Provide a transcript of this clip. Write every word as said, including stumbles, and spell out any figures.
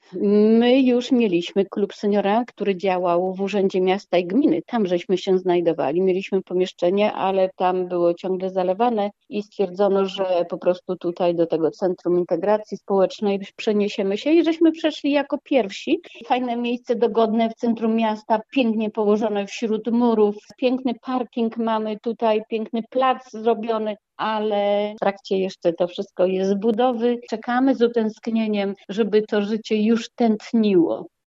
My już mieliśmy klub seniora, który działał w Urzędzie Miasta i Gminy. Tam żeśmy się znajdowali. Mieliśmy pomieszczenie, ale tam było ciągle zalewane i stwierdzono, że po prostu tutaj do tego Centrum Integracji Społecznej przeniesiemy się i żeśmy przeszli jako pierwsi. Fajne miejsce dogodne w centrum miasta, pięknie położone wśród murów. Piękny parking mamy tutaj, piękny plac zrobiony, ale w trakcie jeszcze to wszystko jest budowy. Czekamy z utęsknieniem, żeby to życie już tętniło.